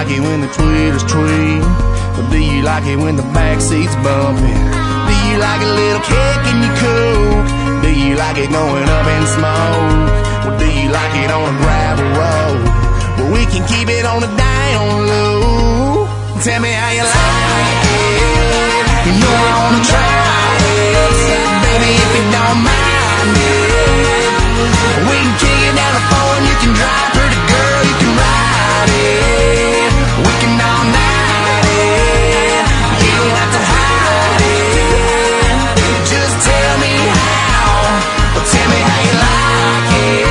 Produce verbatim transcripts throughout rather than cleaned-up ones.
like it when the Twitters tweet? Or do you like it when the backseat's bumping? Do you like a little kick in your coupe? Do you like it going up in smoke? Or do you like it on a gravel road? Well, we can keep it on the down low. Tell me how you like it. You know I wanna try it, baby, if you don't mind it. We can kick it down the phone, you can drive, pretty girl, you can ride it. We can all night it. You don't have to hide it. Just tell me how, or tell me how you like it.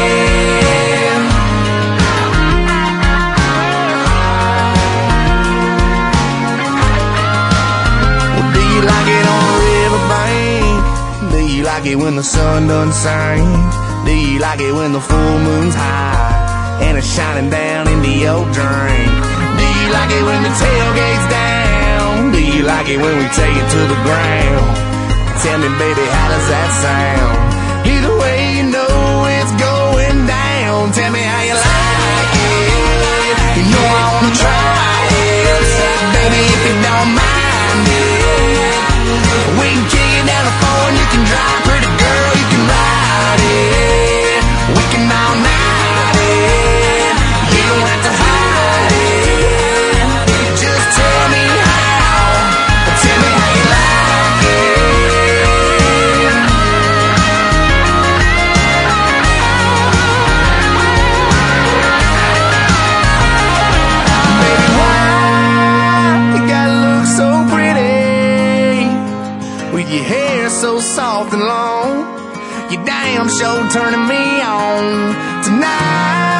Well, do you like it on the riverbank? Do you like it when the sun done sink? Do you like it when the full moon's high and it's shining down into your drink? Do you like it when the tailgate's down? Do you like it when we take it to the ground? Tell me, baby, how does that sound? Either way, you know it's going down. Tell me how you like it. You know I wanna try it, baby, if you don't mind it. We can kick it down the phone, you can drive, pretty girl, you can ride it. We can all night it. You don't have to hide it. Just tell me how, or tell me how you like it. Baby, why you gotta look so pretty with your hair so soft and long? You damn sure turning me on tonight.